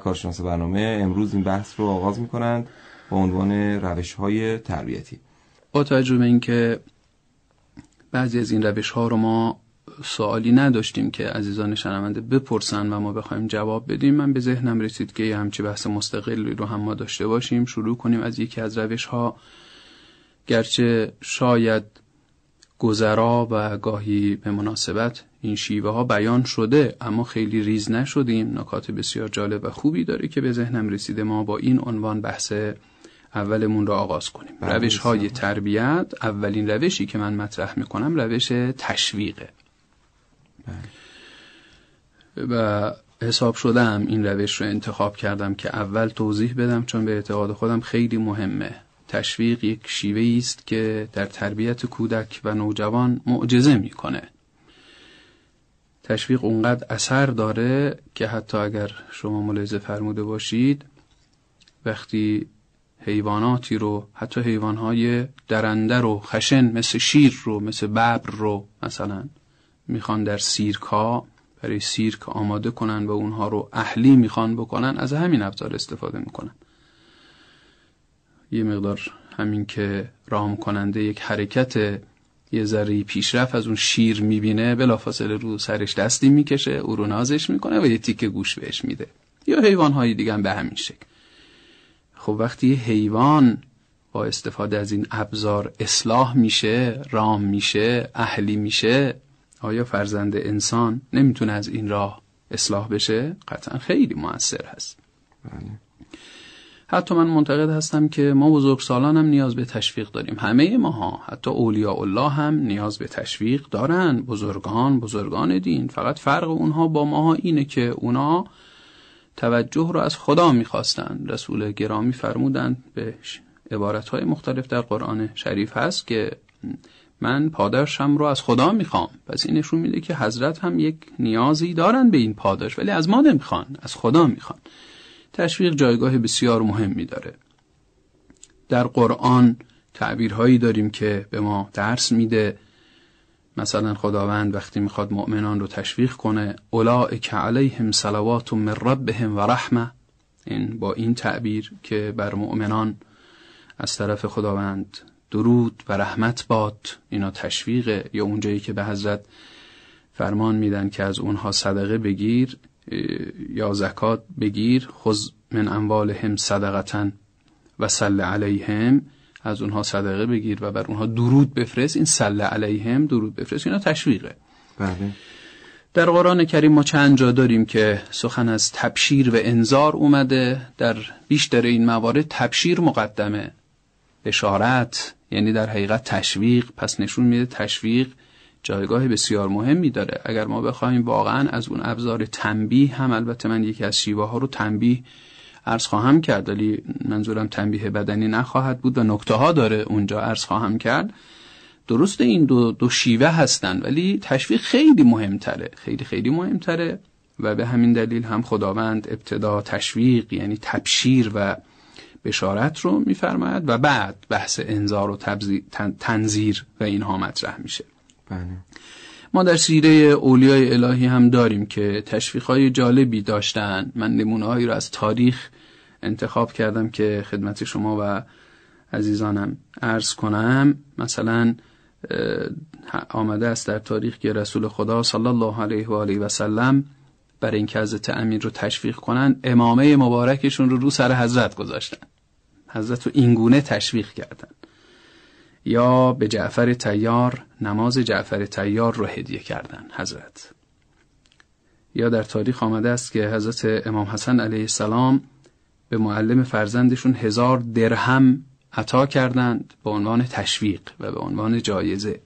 کارشناس برنامه امروز این بحث رو آغاز می‌کنند با عنوان روش‌های تربیتی. با توجه به اینکه بعضی از این روش‌ها رو ما سوالی نداشتیم که عزیزان شنونده بپرسن و ما بخوایم جواب بدیم، من به ذهنم رسید که یه همچی بحث مستقلی رو هم ما داشته باشیم. شروع کنیم از یکی از روش‌ها، گرچه شاید گذرا و گاهی به مناسبت این شیوه ها بیان شده اما خیلی ریز نشدیم. نکات بسیار جالب و خوبی داره که به ذهنم رسیده ما با این عنوان بحث اولمون رو آغاز کنیم. روش های تربیت. اولین روشی که من مطرح میکنم روش تشویقه و حساب شدم این روش رو انتخاب کردم که اول توضیح بدم، چون به اعتقاد خودم خیلی مهمه. تشویق یک شیوه‌ای است که در تربیت کودک و نوجوان معجزه میکنه. تشویق اونقدر اثر داره که حتی اگر شما ملاحظه فرموده باشید وقتی حیواناتی رو، حتی حیوانهای درنده رو، خشن مثل شیر رو، مثل ببر رو مثلا میخوان در سیرک‌ها برای سیرک آماده کنن و اونها رو اهلی میخوان بکنن، از همین ابزار استفاده میکنن. یه مقدار همین که رام کننده یک حرکت یه ذره پیشرفت از اون شیر میبینه، بلافاصله رو سرش دستی میکشه، او رو نازش میکنه و یه تیکه گوش بهش میده. یا حیوانهای دیگه هم به همین شکل. خب وقتی حیوان با استفاده از این ابزار اصلاح میشه، رام میشه، اهلی میشه، آیا فرزند انسان نمیتونه از این راه اصلاح بشه؟ قطعا خیلی مؤثر هست. حتی من معتقد هستم که ما بزرگسالان هم نیاز به تشویق داریم. همه ماها، حتی اولیاء الله هم نیاز به تشویق دارن. بزرگان دین. فقط فرق اونها با ماها اینه که اونا توجه رو از خدا میخواستن. رسول گرامی فرمودن به عبارتهای مختلف در قرآن شریف هست که من پاداشم رو از خدا میخوام. پس این نشون میده که حضرت هم یک نیازی دارن به این پاداش، ولی از ما نمیخوان، از خدا میخوان. تشویق جایگاه بسیار مهمی داره. در قرآن تعبیرهایی داریم که به ما درس میده. مثلا خداوند وقتی میخواد مؤمنان رو تشویق کنه، اولئک علیهم صلوات من ربهم و رحمه، این با این تعبیر که بر مؤمنان از طرف خداوند درود و رحمت باد، اینا تشویقه. یا اونجایی که به حضرت فرمان میدن که از اونها صدقه بگیر یا زکات بگیر، خذ من اموالهم صدقه و صل علیهم، از اونها صدقه بگیر و بر اونها درود بفرست. این صل علیهم، درود بفرست، اینا تشویقه. بله. در قرآن کریم ما چند جا داریم که سخن از تبشیر و انذار اومده. در بیشتر این موارد تبشیر مقدمه، بشارت یعنی در حقیقت تشویق. پس نشون میده تشویق جایگاه بسیار مهمی داره. اگر ما بخوایم واقعا از اون ابزار تنبیه هم، البته من یکی از شیوه ها رو تنبیه عرض خواهم کرد، ولی منظورم تنبیه بدنی نخواهد بود و نکته ها داره اونجا عرض خواهم کرد. درسته این دو شیوه هستن، ولی تشویق خیلی مهمتره، خیلی مهمتره. و به همین دلیل هم خداوند ابتدا تشویق یعنی تبشیر و بشارت رو میفرماید و بعد بحث انذار و تنذیر و اینها مطرح میشه. بله. ما در سیره اولیای الهی هم داریم که تشویق‌های جالبی داشتن. من نمونه‌هایی رو از تاریخ انتخاب کردم که خدمت شما و عزیزانم عرض کنم. مثلا آمده است در تاریخ که رسول خدا صلی الله علیه و آله و سلم برای اینکه حضرت امیر رو تشویق کنن، امامه مبارکشون رو سر حضرت گذاشتن. حضرت رو اینگونه تشویق کردن. یا به جعفر طیار نماز جعفر طیار رو هدیه کردن حضرت. یا در تاریخ آمده است که حضرت امام حسن علیه السلام به معلم فرزندشون 1000 درهم عطا کردند به عنوان تشویق و به عنوان جایزه.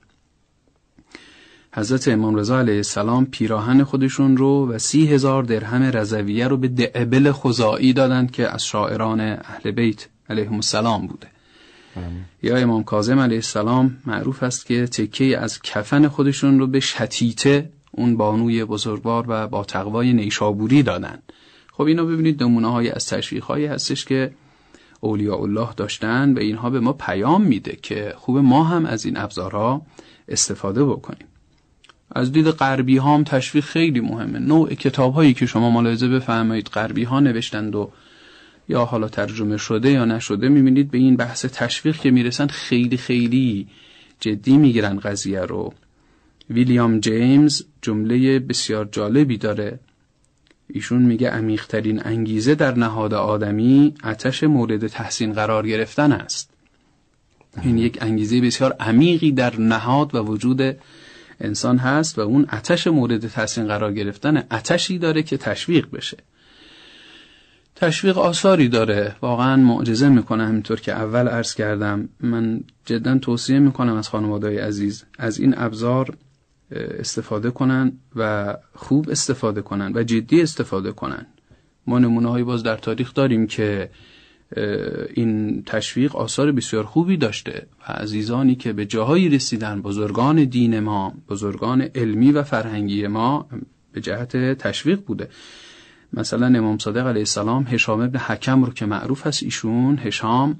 حضرت امام رضا علیه السلام پیراهن خودشون رو و 30,000 درهم رضویه رو به دعبل خزاعی دادند که از شاعران اهل بیت علیهم السلام بوده. یا امام کاظم علیه السلام معروف است که تکه از کفن خودشون رو به شتیته، اون بانوی بزرگوار و با تقوای نیشابوری دادن. خب اینا ببینید نمونه‌های از تشویق‌هایی هستش که اولیاء الله داشتن و اینها به ما پیام میده که خوب ما هم از این ابزارها استفاده بکنیم. از دید غربی ها هم تشویق خیلی مهمه. نوع کتاب هایی که شما ملاحظه بفرمایید غربی ها نوشتند و یا حالا ترجمه شده یا نشده، میبینید به این بحث تشویق که میرسن خیلی خیلی جدی میگیرن قضیه رو. ویلیام جیمز جمله بسیار جالبی داره، ایشون میگه عمیق‌ترین انگیزه در نهاد آدمی آتش مورد تحسین قرار گرفتن است. این یک انگیزه بسیار عمیقی در نهاد و وجود انسان هست و اون آتش مورد تحسین قرار گرفتن آتشی داره که تشویق بشه. تشویق آثاری داره، واقعا معجزه میکنه. همینطور که اول عرض کردم، من جدا توصیه میکنم از خانواده‌های عزیز از این ابزار استفاده کنن و خوب استفاده کنن و جدی استفاده کنن. ما نمونه‌هایی باز در تاریخ داریم که این تشویق آثار بسیار خوبی داشته و عزیزانی که به جاهایی رسیدن، بزرگان دین ما، بزرگان علمی و فرهنگی ما، به جهت تشویق بوده. مثلا امام صادق علیه السلام هشام ابن حکم رو که معروف هست، ایشون هشام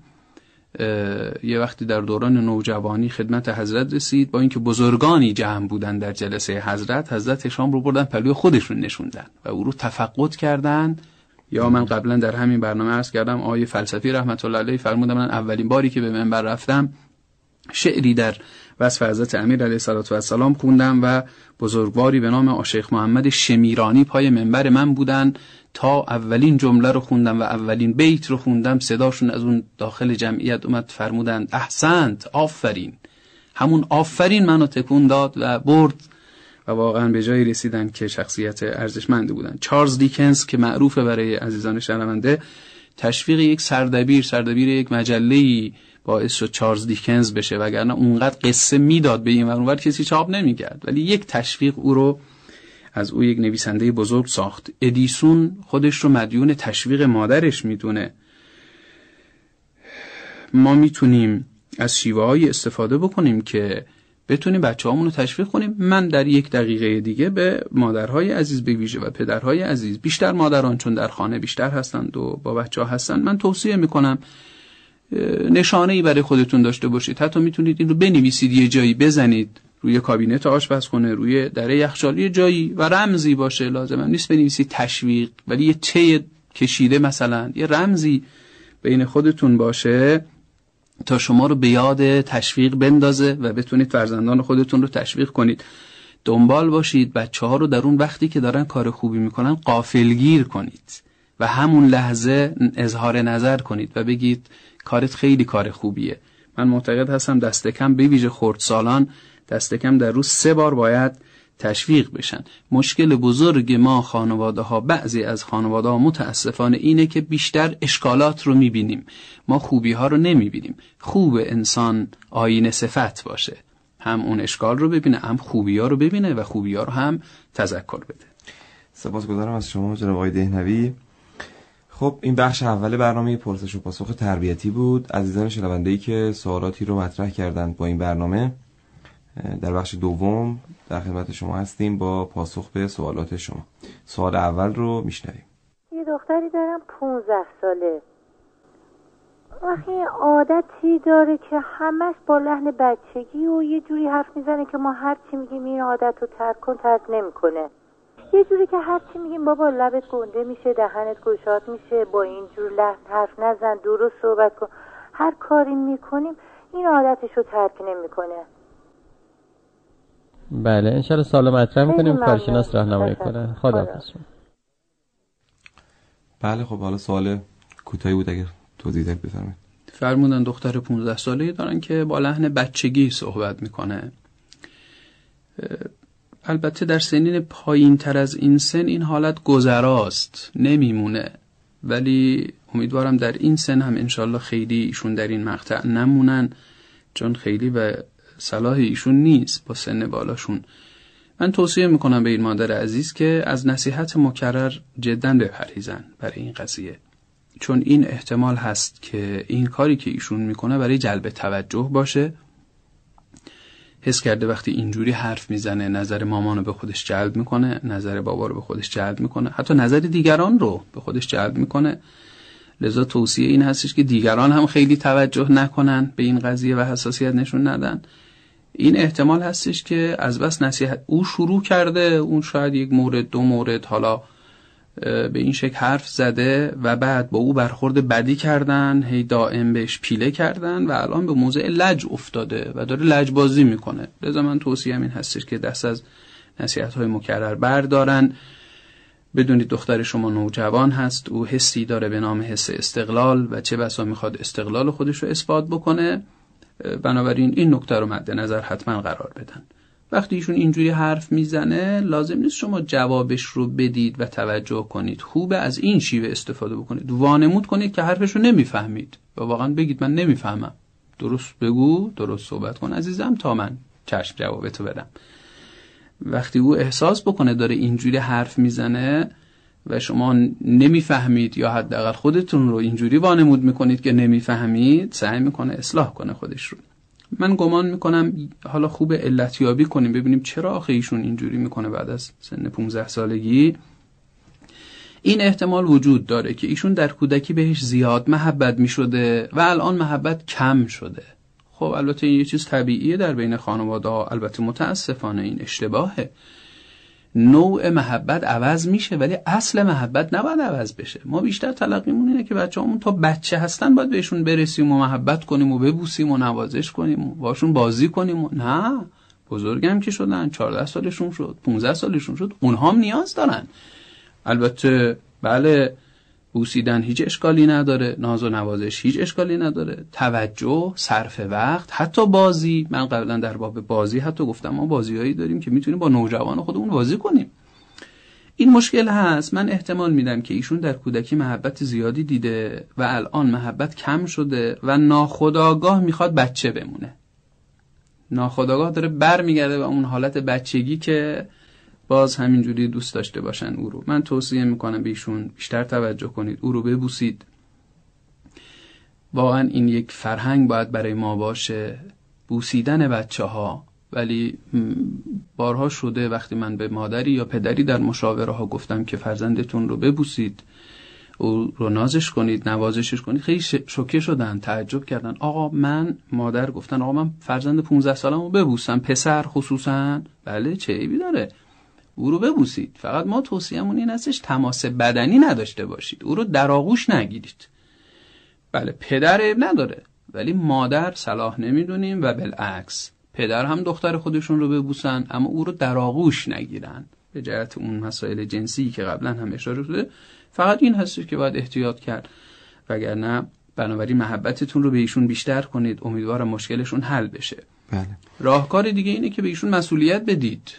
یه وقتی در دوران نوجوانی خدمت حضرت رسید، با اینکه بزرگانی جمع بودن در جلسه حضرت هشام رو بردن پلوی خودشون نشوندن و او رو تفقد کردن. یا من قبلا در همین برنامه عرض کردم آقای فلسفی رحمت الله علیه فرمودن من اولین باری که به منبر رفتم شعری در وصف حضرت امیر علیه السلام خوندم و بزرگواری به نام شیخ محمد شمیرانی پای منبر من بودن تا اولین جمله رو خوندم و اولین بیت رو خوندم، صداشون از اون داخل جمعیت اومد، فرمودند احسنت، آفرین. همون آفرین منو تکون داد و برد و واقعا به جایی رسیدن که شخصیت ارزشمندی بودن. چارلز دیکنز که معروفه برای عزیزان شنونده، تشویق یک سردبیر یک مجله‌ای باعث شد چارلز دیکنز بشه، وگرنه اونقدر قصه میداد به این و اونور کسی چاپ نمی‌کرد، ولی یک تشویق او رو از او یک نویسنده بزرگ ساخت. ادیسون خودش رو مدیون تشویق مادرش میدونه. ما میتونیم از شیوه‌های استفاده بکنیم که بتونیم بچه‌هامون رو تشویق کنیم. من در 1 دقیقه دیگه به مادرهای عزیز به ویژه و پدرهای عزیز، بیشتر مادران چون در خانه بیشتر هستند و با بچه‌ها هستند، من توصیه میکنم نشانه‌ای برای خودتون داشته باشید. حتی میتونید این رو بنویسید، یه جایی بزنید، روی کابینت آشپزخونه، روی دره یخچالی جایی و رمزی باشه. لازم نیست بنویسید تشویق، ولی یه چه کشیده مثلا یه رمزی بین خودتون باشه تا شما رو به یاد تشویق بندازه و بتونید فرزندان خودتون رو تشویق کنید. دنبال باشید بچه‌ها رو در اون وقتی که دارن کار خوبی میکنن غافلگیر کنید و همون لحظه اظهار نظر کنید و بگید کارت خیلی کار خوبیه. من معتقد هستم دست کم به ویژه خردسالان دست کم در روز 3 بار باید تشویق بشن. مشکل بزرگ ما خانواده ها، بعضی از خانواده ها متاسفانه اینه که بیشتر اشکالات رو میبینیم، ما خوبی ها رو نمیبینیم. خوب انسان آینه صفت باشه، هم اون اشکال رو ببینه، هم خوبی ها رو ببینه و خوبی ها رو هم تذکر بده. سپاسگزارم از شما جناب آقای دهنوی. خب این بخش اول برنامه پرسش و پاسخ تربیتی بود. عزیزان شنونده‌ای که سوالاتی رو مطرح کردند با این برنامه، در بخش دوم در خدمت شما هستیم با پاسخ به سوالات شما. سوال اول رو میشنویم. یه دختری دارم 15 ساله. وقتی عادتی داره که همش با لحن بچگی و یه جوری حرف میزنه که ما هر چی میگیم این عادت رو ترک نمیکنه. یه جوری که هر چی میگیم بابا لبت گنده میشه، دهنت گشاد میشه، با این جور لحن حرف نزن، درست صحبت کن. هر کاری میکنیم این عادتش رو ترک نمیکنه. بله انشالله سوال مطرح میکنیم، کارشناس راهنمایی کنه. خداحافظ. بله خب حالا سوال کوتاهی بود، اگر توضیح بفرمایید. فرمودن دختر 15 ساله‌ای دارن که با لحن بچگی صحبت میکنه. البته در سنین پایین تر از این سن این حالت گذراست، نمیمونه، ولی امیدوارم در این سن هم انشالله خیلی ایشون در این مقطع نمونن، چون خیلی به صلاح ایشون نیست با سن بالاشون. من توصیه میکنم به این مادر عزیز که از نصیحت مکرر جداً بپرهیزن برای این قضیه، چون این احتمال هست که این کاری که ایشون میکنه برای جلب توجه باشه. حس کرده وقتی اینجوری حرف میزنه نظر مامانو به خودش جلب میکنه، نظر بابا رو به خودش جلب میکنه، حتی نظر دیگران رو به خودش جلب میکنه. لذا توصیه این هستش که دیگران هم خیلی توجه نکنن به این قضیه و حساسیت نشون ندن. این احتمال هستش که از بس نصیحت او شروع کرده، اون شاید یک مورد دو مورد حالا به این شکل حرف زده و بعد با او برخورد بدی کردن، هی دائم بهش پیله کردن و الان به موضع لج افتاده و داره لجبازی میکنه. لذا من توصیه‌ام این هستش که دست از نصیحت‌های مکرر بردارن. بدونید دختر شما نوجوان هست، او حسی داره به نام حس استقلال و چه بسا میخواد استقلال خودش رو اثبات بکنه. بنابراین این نکته رو مد نظر حتما قرار بدن. وقتی ایشون اینجوری حرف میزنه لازم نیست شما جوابش رو بدید و توجه کنید. خوبه از این شیوه استفاده بکنید، وانمود کنید که حرفش رو نمیفهمید و واقعا بگید من نمیفهمم، درست بگو، درست صحبت کن عزیزم تا من چشم جوابتو بدم. وقتی او احساس بکنه داره اینجوری حرف میزنه و شما نمیفهمید یا حداقل خودتون رو اینجوری وانمود میکنید که نمیفهمید، سعی میکنه اصلاح کنه خودش رو. من گمان میکنم حالا خوب علتیابی کنیم ببینیم چرا آخه ایشون اینجوری میکنه بعد از سن 15 سالگی. این احتمال وجود داره که ایشون در کودکی بهش زیاد محبت میشده و الان محبت کم شده. خب البته این یه چیز طبیعیه در بین خانواده ها، البته متاسفانه این اشتباهه. نوع محبت عوض میشه ولی اصل محبت نباید عوض بشه. ما بیشتر تلقیمون اینه که بچه‌هامون تا بچه هستن باید بهشون برسیم و محبت کنیم و ببوسیم و نوازش کنیم و باشون بازی کنیم و نه، بزرگم که شدن، 14 سالشون شد، 15 سالشون شد، اونها هم نیاز دارن. البته بله بوسیدن هیچ اشکالی نداره، ناز و نوازش هیچ اشکالی نداره، توجه، صرف وقت، حتی بازی. من قبلا در باب بازی حتی گفتم ما بازیایی داریم که میتونیم با نوجوان خودمون بازی کنیم. این مشکل هست. من احتمال میدم که ایشون در کودکی محبت زیادی دیده و الان محبت کم شده و ناخودآگاه میخواد بچه بمونه. ناخودآگاه داره برمیگرده به اون حالت بچگی که باز همینجوری دوست داشته باشن او رو. من توصیه میکنم به ایشون بیشتر توجه کنید، او رو ببوسید. واقعا این یک فرهنگ باید برای ما باشه، بوسیدن بچه ها. ولی بارها شده وقتی من به مادری یا پدری در مشاوره ها گفتم که فرزندتون رو ببوسید، او رو نازش کنید، نوازشش کنید، خیلی شوکه شدن، تعجب کردن. آقا من مادر گفتن آقا من فرزند 15 سالم رو ببوسم، پسر خصوصا؟ بله چه عیبی داره، او رو ببوسید. فقط ما توصیه‌مون این هستش تماس بدنی نداشته باشید، او رو در آغوش نگیرید. بله پدر عیب نداره ولی مادر صلاح نمیدونیم و بالعکس پدر هم دختر خودشون رو ببوسن اما او رو در آغوش نگیرن به جهت اون مسائل جنسی که قبلا هم اشاره شده. فقط این هستش که باید احتیاط کرد، وگرنه بنابراین محبتتون رو به ایشون بیشتر کنید، امیدوارم مشکلشون حل بشه. بله. راهکار دیگه اینه که به ایشون مسئولیت بدید.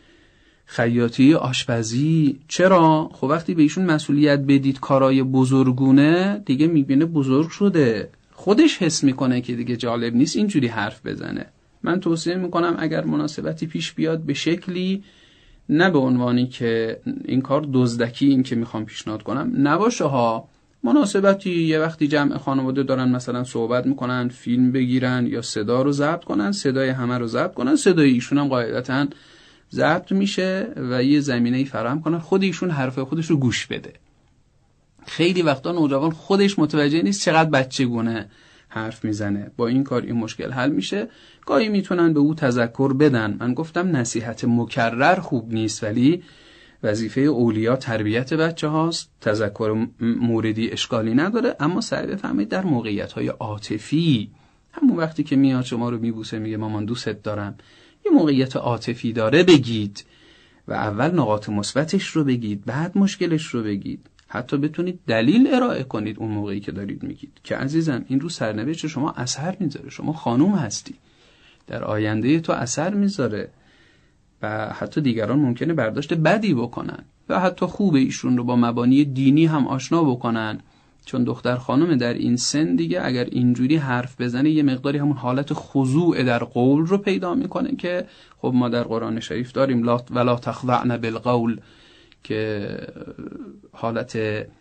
خیاطی، آشپزی. چرا؟ خب وقتی به ایشون مسئولیت بدید کارای بزرگونه، دیگه میبینه بزرگ شده، خودش حس میکنه که دیگه جالب نیست اینجوری حرف بزنه. من توصیه میکنم اگر مناسبتی پیش بیاد به شکلی، نه به عنوانی که این کار دزدکی این که میخوام پیشنهاد کنم نباشه ها، مناسبتی یه وقتی جمع خانواده دارن مثلا صحبت میکنن، فیلم بگیرن یا صدا رو ضبط کنن، صدای همه رو ضبط کنن، صدای ایشون هم قاعدتاً ضبط میشه و یه زمینه‌ای فراهم کنن خود ایشون حرف خودش رو گوش بده. خیلی وقتا نوجوان خودش متوجه نیست چقدر بچگونه حرف میزنه. با این کار این مشکل حل میشه. گاهی میتونن به او تذکر بدن. من گفتم نصیحت مکرر خوب نیست ولی وظیفه اولیا تربیت بچه هاست. تذکر موردی اشکالی نداره اما سعی بفرمایید در موقعیت‌های عاطفی، همون وقتی که میاد شما رو میبوسه میگه مامان دوست دارم، یه موقعیت عاطفی داره بگید و اول نقاط مثبتش رو بگید بعد مشکلش رو بگید. حتی بتونید دلیل ارائه کنید اون موقعی که دارید میگید که عزیزم این رو سرنوشت شما اثر میذاره، شما خانوم هستی، در آینده تو اثر میذاره و حتی دیگران ممکنه برداشت بدی بکنن و حتی خوب ایشون رو با مبانی دینی هم آشنا بکنن، چون دختر خانم در این سن دیگه اگر اینجوری حرف بزنه یه مقداری همون حالت خضوع در قول رو پیدا میکنه که خب ما در قرآن شریف داریم ولا تخضعن بالقول، که حالت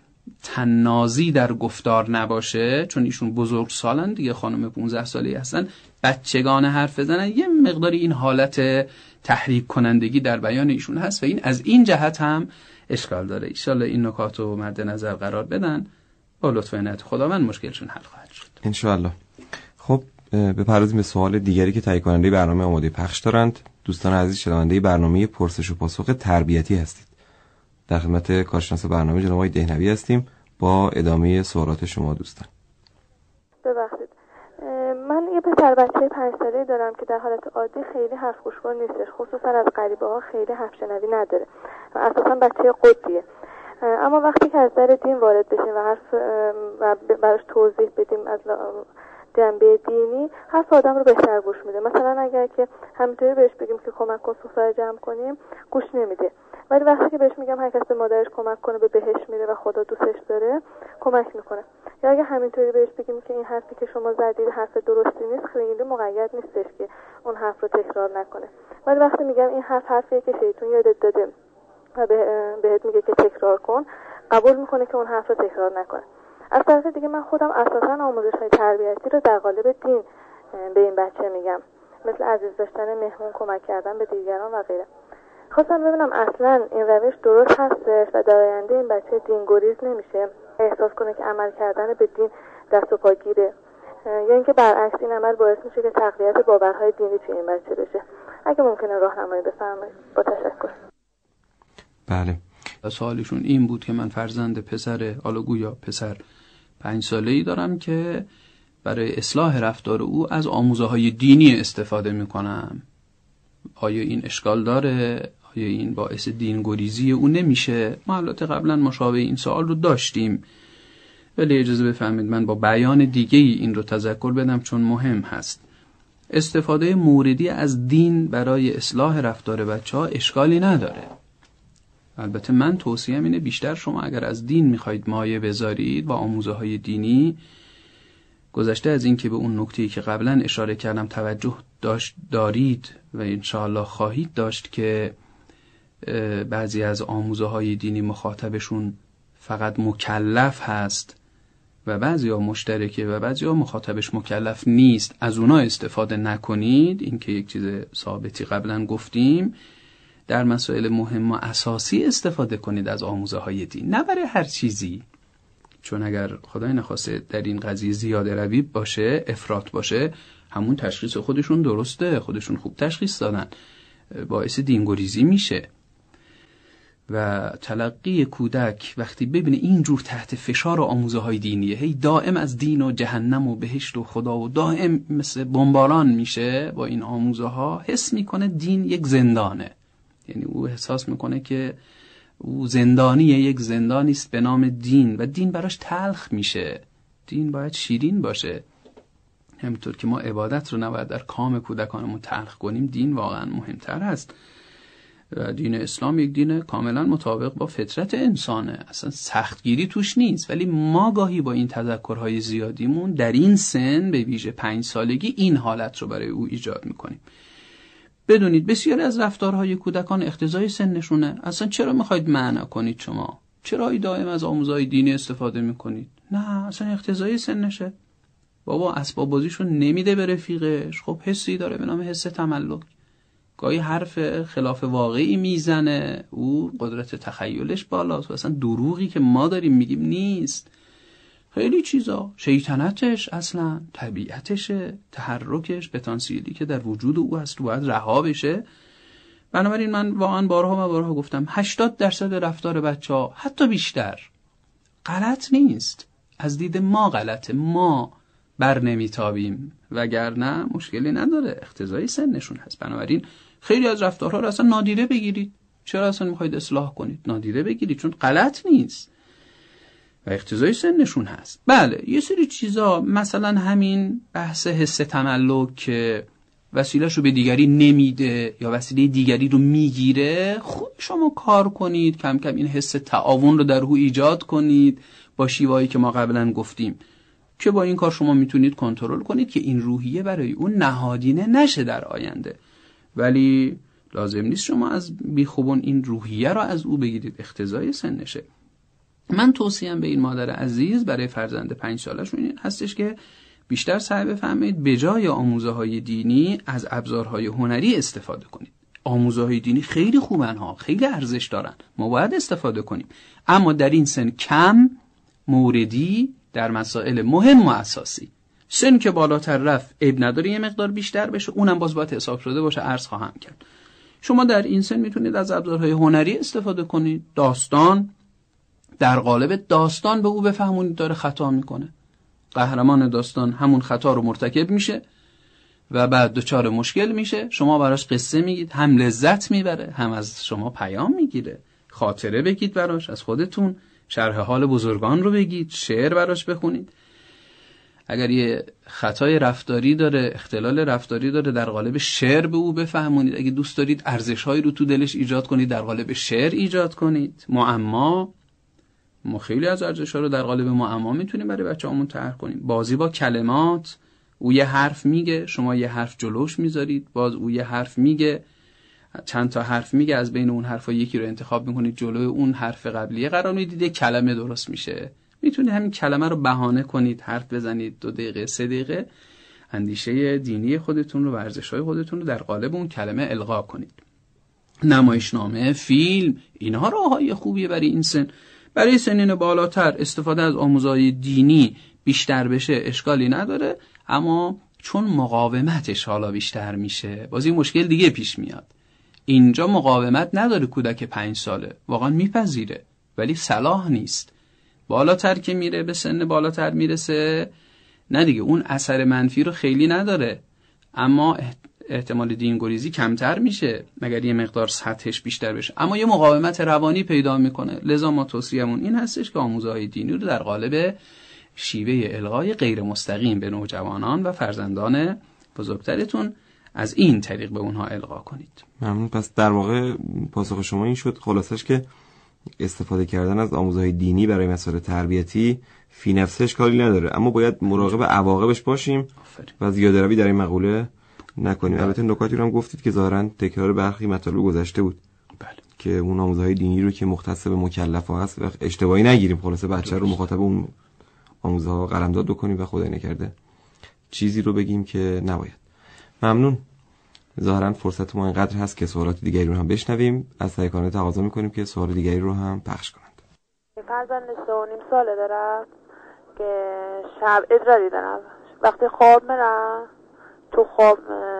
تنازی در گفتار نباشه، چون ایشون بزرگ سالن دیگه، خانم 15 ساله هستن، بچگانه حرف بزنن، یه مقداری این حالت تحریک کنندگی در بیان ایشون هست و این از این جهت هم اشکال داره. ان شاءالله این نکات رو مد نظر قرار بدن، با لطف و عنایت خداوند مشکلشون حل خواهد شد ان شاءالله. خب بپردازیم به سوال دیگری که تهیه کننده برنامه آماده پخش دارند. دوستان عزیز، شنونده برنامه پرسش و پاسخ تربیتی هستید. در خدمت کارشناس برنامه جناب آقای دهنوی هستیم با ادامه سوالات شما دوستان. ببخشید، من یه پسر بچه 5 ساله‌ای دارم که در حالت عادی خیلی حرف گوشوار نیستش، خصوصا از غریبه‌ها خیلی حرف شنوی نداره و اساسا بچه قطبیه. اما وقتی که از در دین وارد بشیم و حرف و براش توضیح بدیم از جنبه دینی، حرف آدم رو بهتر گوش میده. مثلا اگر که همینطوری بهش بگیم که کمک کن سفره جمع کنیم، گوش نمیده. ولی وقتی که بهش میگم هر کس به مادرش کمک کنه به بهش میره و خدا دوستش داره، کمک میکنه. یا اگه همینطوری بهش بگیم که این حرفی که شما زدید حرف درستی نیست، خیلی مقید نیستش که اون حرف رو تکرار نکنه. ولی وقتی میگم این حرفیه که شیطان یادت داده و بهت میگه که تکرار کن، قبول میکنه که اون حرف رو تکرار نکنه. از طرف دیگه من خودم اساسا آموزش‌های تربیتی رو در قالب دین به این بچه میگم، مثل عزیز داشتن مهمون، کمک کردن به دیگران و غیره. خواستم ببینم اصلا این روش درست هستش و در آینده این بچه دین گریز نمیشه، احساس کنه که عمل کردن به دین دست و پا گیره، یا اینکه برعکس این عمل باعث میشه که تقویت باورهای دینی توی این بچه بشه. اگه ممکنه راهنمایی بفرمایید، با تشکر. بله. سوالشون این بود که من فرزند پسر آلوگویا پسر 5 ساله‌ای دارم که برای اصلاح رفتار او از آموزه‌های دینی استفاده میکنم. آیا این اشکال داره؟ آیا این باعث دینگریزی او نمیشه؟ ما البته قبلا مشابه این سوال رو داشتیم، ولی اجازه بفرمایید من با بیان دیگه‌ای این رو تذکر بدم چون مهم هست. استفاده موردی از دین برای اصلاح رفتار بچه‌ها اشکالی نداره. البته من توصیه‌ام اینه بیشتر شما اگر از دین میخواید مایه بذارید با آموزه‌های دینی، گذشته از این که به اون نکته‌ای که قبلا اشاره کردم توجه دارید و انشاءالله خواهید داشت که بعضی از آموزه‌های دینی مخاطبشون فقط مکلف هست و بعضی‌ها مشترکه و بعضی‌ها مخاطبش مکلف نیست، از اونا استفاده نکنید. این که یک چیز ثابتی قبلا گفتیم. در مسائل مهم و اساسی استفاده کنید از آموزه‌های دین، نه برای هر چیزی، چون اگر خدای نخواسته در این قضیه زیاده روی باشه، افراط باشه، همون تشخیص خودشون درسته، خودشون خوب تشخیص دادن، باعث دینگریزی میشه. و تلقی کودک وقتی ببینه اینجور تحت فشار آموزه‌های دینیه، هی دائم از دین و جهنم و بهشت و خدا و دائم مثل بمباران میشه با این آموزه‌ها، حس میکنه دین یک زندانه. یعنی او احساس میکنه که او زندانیه، یک زندانی است به نام دین و دین براش تلخ میشه. دین باید شیرین باشه. همینطور که ما عبادت رو نباید در کام کودکانمون تلخ کنیم، دین واقعا مهمتر هست. و دین اسلام یک دین کاملا مطابق با فطرت انسانه، اصلا سختگیری توش نیست. ولی ما گاهی با این تذکرهای زیادیمون در این سن، به ویژه 5 سالگی، این حالت رو برای او ایجاد میکنیم. بدونید بسیاری از رفتارهای کودکان اقتضای سنشونه. اصلا چرا میخواید منع کنید شما؟ چرا دائم از آموزهای دینی استفاده میکنید؟ نه، اصلا اقتضای سنشه. بابا اسباب بازیشو نمیده به رفیقش، خب حسی داره به نام حس تملک، گاهی حرف خلاف واقعی میزنه، او قدرت تخیلش بالاست و اصلا دروغی که ما داریم میگیم نیست. خیلی چیزا، شیطنتش اصلا طبیعتشه، تحرکش، پتانسیلی که در وجود او هست باید رها بشه. بنابراین من واقعا بارها و بارها گفتم 80% رفتار بچه‌ها، حتی بیشتر، غلط نیست. از دید ما غلطه، ما بر نمیتابیم، وگرنه مشکلی نداره، اقتضای سنشون هست. بنابراین خیلی از رفتارها رو اصلا نادیده بگیرید. چرا اصلا میخواید اصلاح کنید؟ نادیده بگیرید، چون غلط نیست و اقتضای سنشون هست. بله، یه سری چیزا، مثلا همین بحث حس تملک که وسیله‌شو رو به دیگری نمیده یا وسیله دیگری رو میگیره، خوب شما کار کنید، کم کم این حس تعاون رو در او ایجاد کنید با شیوهایی که ما قبلا گفتیم، که با این کار شما میتونید کنترل کنید که این روحیه برای اون نهادینه نشه در آینده. ولی لازم نیست شما از بیخوبون این روحیه رو از او بگیرید، اقتضای سنشه. من توصیه‌ام به این مادر عزیز برای فرزند 5 سالش این هستش که بیشتر سعی بفرمایید به جای آموزه‌های دینی از ابزارهای هنری استفاده کنید. آموزه‌های دینی خیلی خوبن ها، خیلی ارزش دارن، ما باید استفاده کنیم، اما در این سن کم، موردی، در مسائل مهم و اساسی. سن که بالاتر رفت عیب نداره یه مقدار بیشتر بشه، اونم باز باید حساب شده باشه. عرض خواهم کرد شما در این سن میتونید از ابزارهای هنری استفاده کنید. داستان، در قالب داستان به او بفهمونید داره خطا میکنه. قهرمان داستان همون خطا رو مرتکب میشه و بعد دچار مشکل میشه. شما براش قصه میگید، هم لذت میبره، هم از شما پیام میگیره. خاطره بگید براش از خودتون، شرح حال بزرگان رو بگید، شعر براش بخونید. اگر یه خطای رفتاری داره، اختلال رفتاری داره، در قالب شعر به او بفهمونید. اگه دوست دارید ارزش‌هایی رو تو دلش ایجاد کنید، در قالب شعر ایجاد کنید. معما، ما خیلی از ارزش‌ها رو در قالب معما میتونیم برای بچه‌هامون طرح کنیم. بازی با کلمات، او یه حرف میگه، شما یه حرف جلوش میذارید، باز او یه حرف میگه، چند تا حرف میگه، از بین اون حرفا یکی رو انتخاب میکنید جلوی اون حرف قبلیه قرار میدید، یک کلمه درست میشه. میتونید همین کلمه رو بهانه کنید، حرف بزنید 2 دقیقه 3 دقیقه، اندیشه دینی خودتون رو و ارزش‌های خودتون رو در قالب اون کلمه القا کنید. نمایشنامه، فیلم، اینها راههای خوبیه برای این سن. برای سنین بالاتر استفاده از آموزهای دینی بیشتر بشه اشکالی نداره، اما چون مقاومتش حالا بیشتر میشه، باز این مشکل دیگه پیش میاد. اینجا مقاومت نداره کودک 5 ساله، واقعا میپذیره ولی صلاح نیست. بالاتر که میره، به سن بالاتر میرسه، نه دیگه اون اثر منفی رو خیلی نداره، اما احتمال دینگریزی کمتر میشه مگر یه مقدار سطحش بیشتر بشه، اما یه مقاومت روانی پیدا میکنه. لذا ما توصیه‌مون این هستش که آموزهای دینی رو در قالب شیوه القای غیر مستقیم به نوجوانان و فرزندان بزرگترتون از این طریق به اونها القا کنید. ممنون. پس در واقع پاسخ شما این شد خلاصش که استفاده کردن از آموزهای دینی برای مسائل تربیتی فی نفسش کاری نداره، اما باید مراقب عواقبش باشیم و زیاده روی در این مقوله نکنیم. البته نکاتی رو هم گفتید که ظاهرا تکرار برخی مطالب گذشته بود. بله. که اون آموزهای دینی رو که مختص به مکلف‌ها هست و اشتباهی نگیریم، خلاصه بچه رو مخاطب اون آموزها قلمداد بکنیم و خدای نکرده چیزی رو بگیم که نباید. ممنون. ظاهرا فرصت ما اینقدر هست که سوالات دیگری رو هم بشنویم. از تهیه‌کننده تقاضا می‌کنیم که سوال دیگری رو هم پخش کنند. فرزند 3.5 ساله دارم که شب ادراری دارم. وقتی خواب میرم تو خواب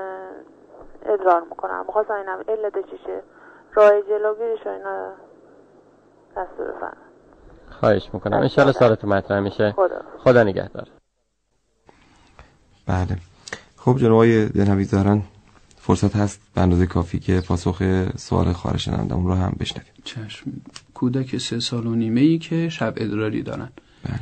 ادرار میکنم. می‌خواستم اینم علت چیشه، راه جلوگیریش و اینا دستور بفرمایید. خواهش میکنم. ان شاءالله سوالات مطرح میشه. خدا نگهدار. بله. خب جناب آقای دهنوی، ظاهرا فرصت هست به اندازه کافی که پاسخ سوال خواهر شنونده‌مون رو هم بشنویم. چشم. کودک 3 سال و نیمه‌ای که شب ادراری دارن. بله.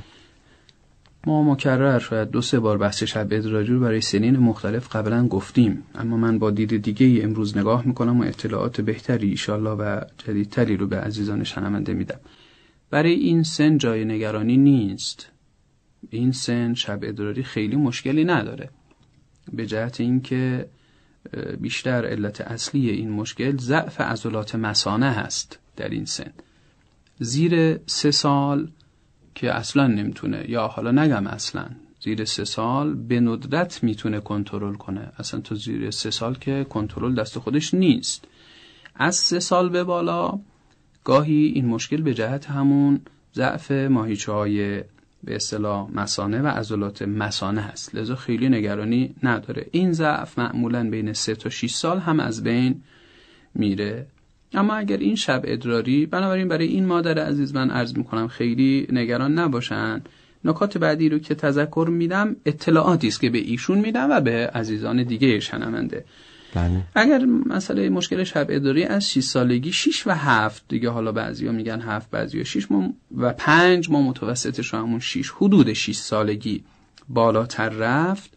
ما مکرر شاید 2-3 بار بحث شب ادراری رو برای سنین مختلف قبلا گفتیم، اما من با دید دیگه امروز نگاه میکنم و اطلاعات بهتری انشالله و جدیدتری رو به عزیزان شنونده میدم. برای این سن جای نگرانی نیست. این سن شب ادراری خیلی مشکلی نداره، به جهت اینکه بیشتر علت اصلی این مشکل ضعف عضلات مثانه هست. در این سن زیر 3 سال که اصلا نمیتونه، یا حالا نگم اصلا، زیر 3 سال به ندرت میتونه کنترل کنه. اصلا تو زیر 3 سال که کنترل دست خودش نیست. از 3 سال به بالا گاهی این مشکل به جهت همون ضعف ماهیچه‌های به اصطلاح مثانه و عضلات مثانه هست، لذا خیلی نگرانی نداره. این ضعف معمولاً بین 3 تا 6 سال هم از بین میره. اما اگر این شب ادراری، بنابراین برای این مادر عزیز من عرض میکنم خیلی نگران نباشن. نکات بعدی رو که تذکر میدم اطلاعاتی است که به ایشون میدم و به عزیزان دیگه شنونده. بله. اگر مسئله مشکل شب ادراری از 6 سالگی، 6 و 7 دیگه، حالا بعضیا میگن 7 بعضیا 6 و 5، ما متوسطش رو همون 6، حدود 6 سالگی بالاتر رفت،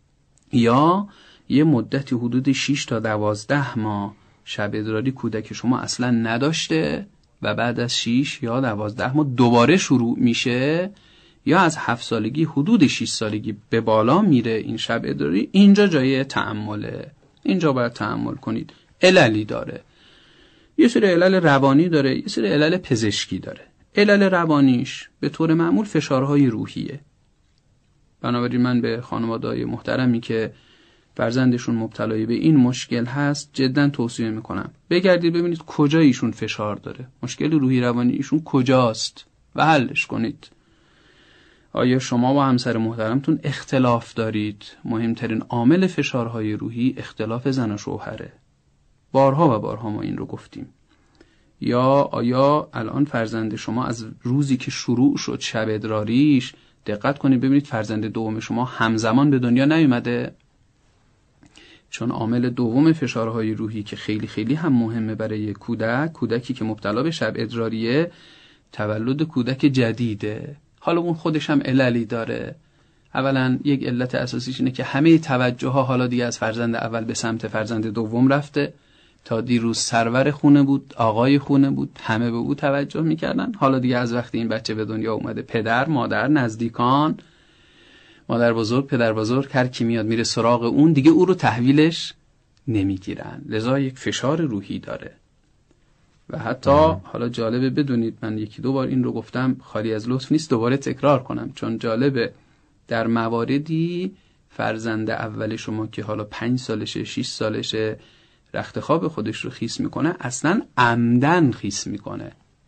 یا یه مدتی حدود 6 تا 12 ماه شب ادراری کودک شما اصلا نداشته و بعد از 6 یا 12 ماه دوباره شروع میشه، یا از 7 سالگی حدود 6 سالگی به بالا میره این شب ادراری، اینجا جای تأمله. اینجا باید تأمل کنید. عللی داره، یه سری علل روانی داره، یه سری علل پزشکی داره. علل روانیش به طور معمول فشارهای روحیه. بنابراین من به خانواده‌های محترمی که فرزندشون مبتلای به این مشکل هست جداً توصیه میکنم بگردید ببینید کجا ایشون فشار داره، مشکل روحی روانی ایشون کجاست و حلش کنید. آیا شما با همسر محترمتون اختلاف دارید؟ مهمترین عامل فشارهای روحی اختلاف زن و شوهره. بارها و بارها ما این رو گفتیم. یا آیا الان فرزند شما از روزی که شروع شد شب ادراریش، دقت کنید ببینید فرزند دوم شما همزمان به دنیا نیومده؟ چون عامل دوم فشارهای روحی که خیلی خیلی هم مهمه برای کودکی که مبتلا به شب ادراریه، تولد کودک جدیده. حالا اون خودش هم عللی داره. اولا یک علت اساسیش اینه که همه توجه ها حالا دیگه از فرزند اول به سمت فرزند دوم رفته. تا دیروز سرور خونه بود، آقای خونه بود، همه به او توجه میکردن. حالا دیگه از وقتی این بچه به دنیا اومده، پدر، مادر، نزدیکان، مادر بزرگ، پدر بزرگ، هر کی میاد میره سراغ اون، دیگه او رو تحویلش نمیگیرن. لذا یک فشار روحی داره. و حتی حالا جالبه بدونید، من یکی دو بار این رو گفتم، خالی از لطف نیست دوباره تکرار کنم، چون جالبه در مواردی فرزند اول شما که حالا 5 سالشه 6 سالشه رخت خواب خودش رو خیس میکنه، اصلا عمدن خیس میکنه.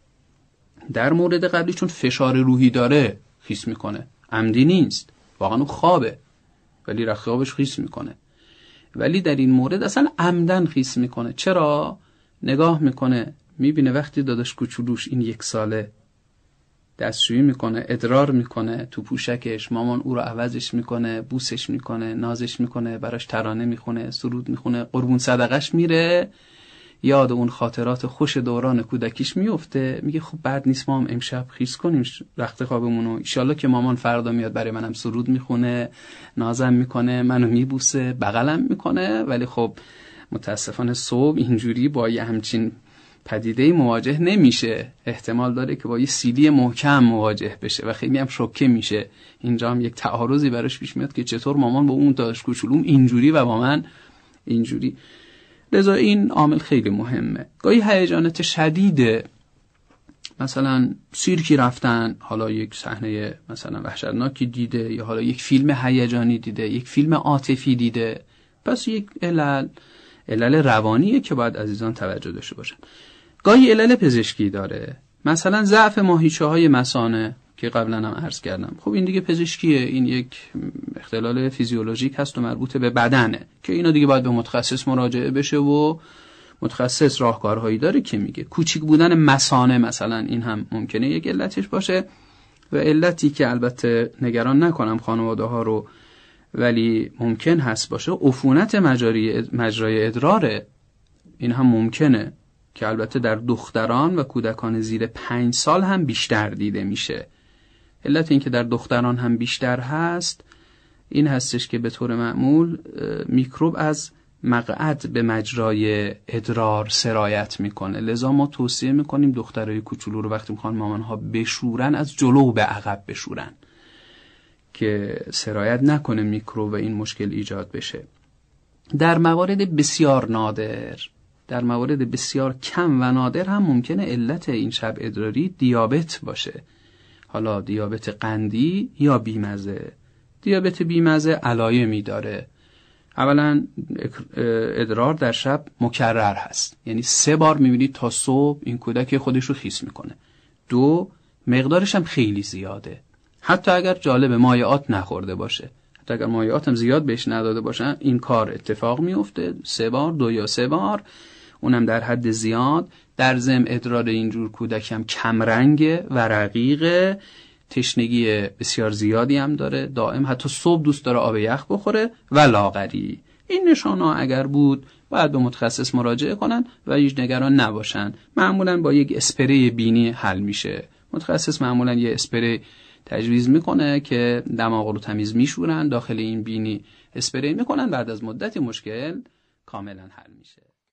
در مورد قبلی چون فشار روحی داره خیس میکنه، عمدی نیست، واقعا اون خوابه ولی رخت خوابش خیس میکنه. ولی در این مورد اصلا عمدن خیس میکنه. چرا؟ نگاه میکنه میبینه وقتی داداش کوچولوش این 1 ساله دستشویی میکنه، ادرار میکنه تو پوشکش، مامان او رو عوضش میکنه، بوسش میکنه، نازش میکنه، براش ترانه میخونه، سرود میخونه، قربون صدقش میره، یاد اون خاطرات خوش دوران کودکیش میفته، میگه خب بعد نیست ما هم امشب خیس کنیم رخت خوابمونو، انشالله که مامان فردا میاد برای منم سرود میخونه، نازم میکنه، منو میبوسه، بغلم میکنه. ولی خب متاسفانه صبح اینجوری با یه همچین پدیده‌ای مواجه نمیشه. احتمال داره که با یه سیلی محکم مواجه بشه و خیلی هم شوکه میشه. اینجا هم یک تعارضی براش پیش میاد که چطور مامان با اون داداش کوچولوم اینجوری و با من اینجوری. لذا این عامل خیلی مهمه. گاهی هیجانات شدیده، مثلا سیرکی رفتن، حالا یک صحنه مثلا وحشتناکی دیده، یا حالا یک فیلم هیجانی دیده، یک فیلم عاطفی دیده، پس یک علل روانیه که باید عزیزان توجه داشته باشن. گاهی علل پزشکی داره، مثلا ضعف ماهیچه‌های مثانه که قبلا هم عرض کردم. خب این دیگه پزشکیه، این یک اختلال فیزیولوژیک هست و مربوط به بدنه که اینا دیگه باید به متخصص مراجعه بشه و متخصص راهکارهایی داره که میگه. کوچیک بودن مثانه مثلا این هم ممکنه یک علتش باشه. و علتی که البته نگران نکنم خانواده ها رو، ولی ممکن هست باشه، عفونت مجرای ادراره. این هم ممکنه که البته در دختران و کودکان زیر 5 سال هم بیشتر دیده میشه. علت این که در دختران هم بیشتر هست این هستش که به طور معمول میکروب از مقعد به مجرای ادرار سرایت میکنه. لذا ما توصیه میکنیم دخترای کوچولو رو وقتی میخوان مامانها بشورن از جلو به عقب بشورن که سرایت نکنه میکروب و این مشکل ایجاد بشه. در موارد بسیار نادر، در موارد بسیار کم و نادر هم ممکنه علت این شب ادراری دیابت باشه. حالا دیابت قندی یا بیمزه. دیابت بیمزه علایمی داره. اولا ادرار در شب مکرر هست، یعنی 3 بار میبینید تا صبح این کودک خودش رو خیس میکنه. 2 مقدارش هم خیلی زیاده، حتی اگر جالب مایعات نخورده باشه، حتی اگر مایعات هم زیاد بهش نداده باشن این کار اتفاق میفته. 3 بار، 2 یا 3 بار، اونم در حد زیاد. در ضمن ادرار اینجور کودک هم کمرنگه و رقیقه، تشنگی بسیار زیادی هم داره، دائم حتی صبح دوست داره آب یخ بخوره و لاغری. این نشانه اگر بود باید به متخصص مراجعه کنن و هیچ نگران نباشن. معمولا با یک اسپری بینی حل میشه. متخصص معمولا یه اسپری تجویز میکنه که دماغ رو تمیز میشورن، داخل این بینی اسپری میکنن، بعد از مدتی مشکل کاملا حل میشه.